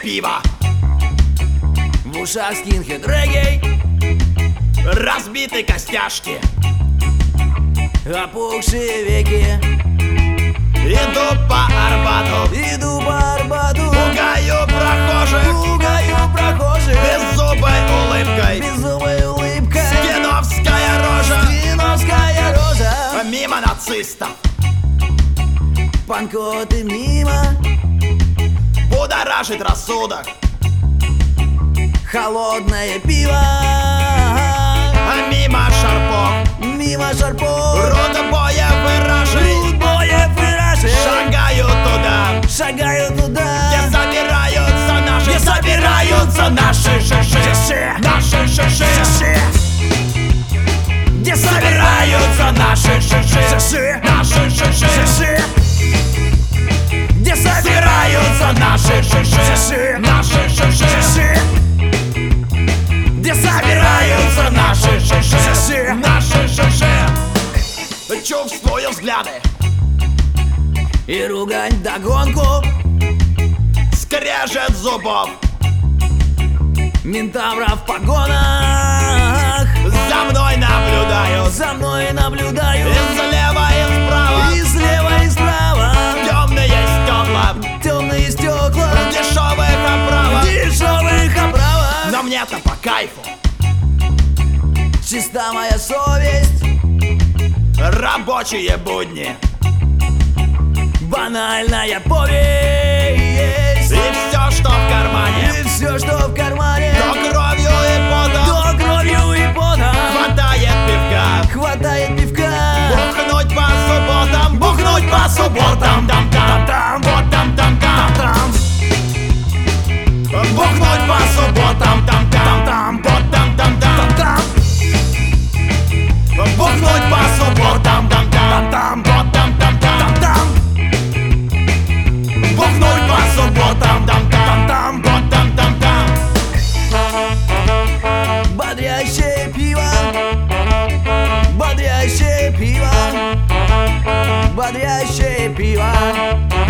пиво. В ушах скинхед реггей, разбиты костяшки, опухшие веки. иду по Арбату, Иду по Арбату, пугаю прохожих беззубой улыбкой. беззубой улыбкой. Киновская рожа, Киновская рожа. мимо нацистов, Панкоты мимо, будоражит рассудок. холодное пиво. Мимо шарпов, Мимо шарпов, рудбоев и рожей, боев и рашей. шагаю туда, Шагаю где туда, собираются наши шиши. Наши шиши, где собираются наши шиши. Наши шиши, где собираются наши шиши. Наши шиши, где собираются наши шиши. Наши шиши. Чувствую взгляды, и ругань догонку скрежет зубов. ментавра в погонах За мной наблюдают, за мной наблюдают. и слева, и справа. И слева, и справа Темные стекла, темные стекла дешевых оправах. дешевых оправах. Но мне-то по кайфу. Чиста моя совесть, Рабочие будни, банальная повесть. и все, что в кармане, И все, что в кармане, то кровью и потом то кровью и потом хватает пивка. хватает пивка. Бухнуть по субботам, бухнуть по субботам. Там-там, вот там-там-там. Там, Бухнуть по субботам. Там-там, вот там-там-там. там, Бухнуть по субботам. Там-там, вот там-там-там. там, Бухнуть по субботам. Там-там, вот там-там-там. бодрящее пиво, бодрящее пиво, бодрящее пиво.